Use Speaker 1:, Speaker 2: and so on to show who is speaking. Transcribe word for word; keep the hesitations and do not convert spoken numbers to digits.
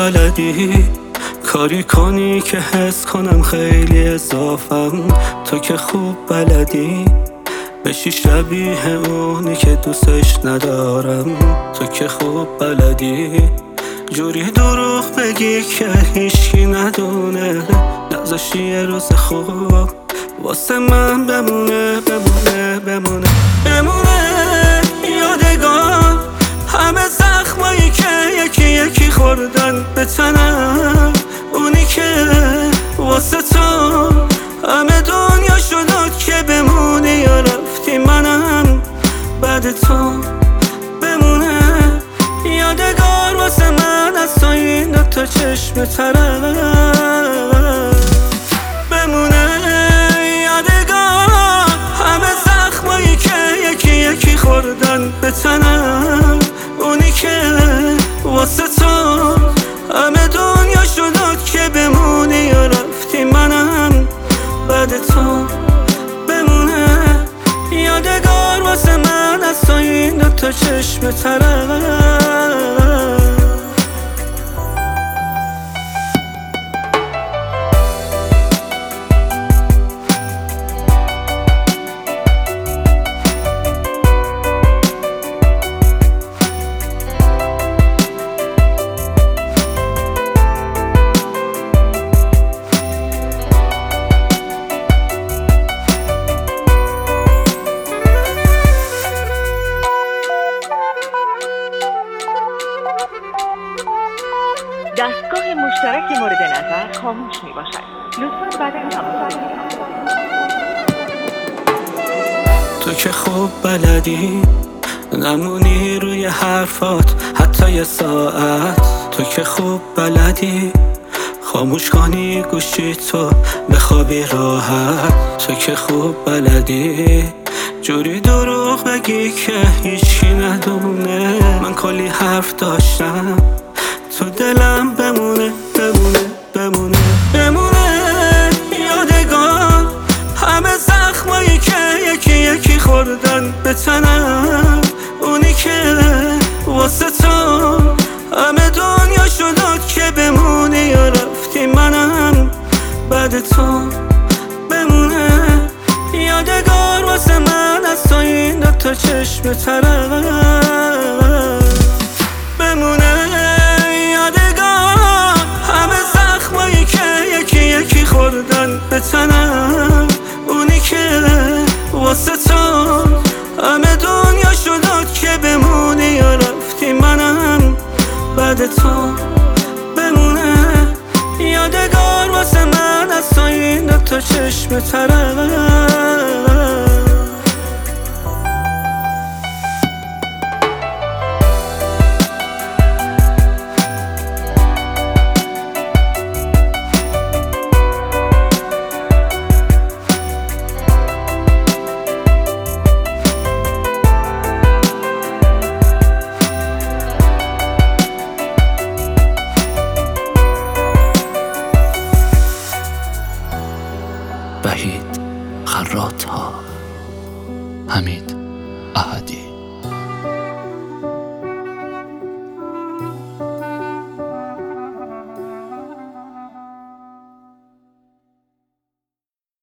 Speaker 1: بلدی کاری کنی که حس کنم خیلی اضافم. تو که خوب بلدی بشی شبیه اونی که دوستش ندارم. تو که خوب بلدی جوری دروغ بگی که هیچکی ندونه، نذاشتی یه روز خوب واسه من بمونه بمونه بمونه بمونه یادگار همه زخمایی که یکی یکی خوردن به تنم. اونی که واسه تو همه دنیا شد که بمونی یا رفتی منم بعد تو بمونه یادگار واسه من از تو این دوتا چشم ترم بمونه یادگار همه زخمایی که یکی یکی خوردن به تنم. اونی که واسه تو همه دنیا شد که بمونی یا رفتی منم بعد تو بمونه یادگار واسه من از تو این دوتا چشم ترم.
Speaker 2: دستگاه مشترک مورد نظر خاموش می باشد. لطفاً بعد از تماس
Speaker 1: تو که خوب بلدی نمونی روی حرفات حتی یه ساعت. تو که خوب بلدی خاموش کنی گوشی تو بخوابی راحت. تو که خوب بلدی جوری دروغ بگی که هیچکی ندونه، من کلی حرف داشتم تو دلم بمونه بمونه بمونه بمونه یادگار همه زخمایی که یکی یکی خوردن به تنم. اونی که واسه تو همه دنیا شد که بمونی یا رفتی منم بعد تو بمونه یادگار واسه من از تو این دوتا چشم ترم بمونه یادگار همه زخمایی که یکی یکی خوردن به تنم. اونی که واسه تو همه دنیا شد که بمونی یا رفتی منم بعد تو بمونه یادگار واسه من از تو این دوتا چشم ترم.
Speaker 3: وحید خراط‌ها، حمید احدی.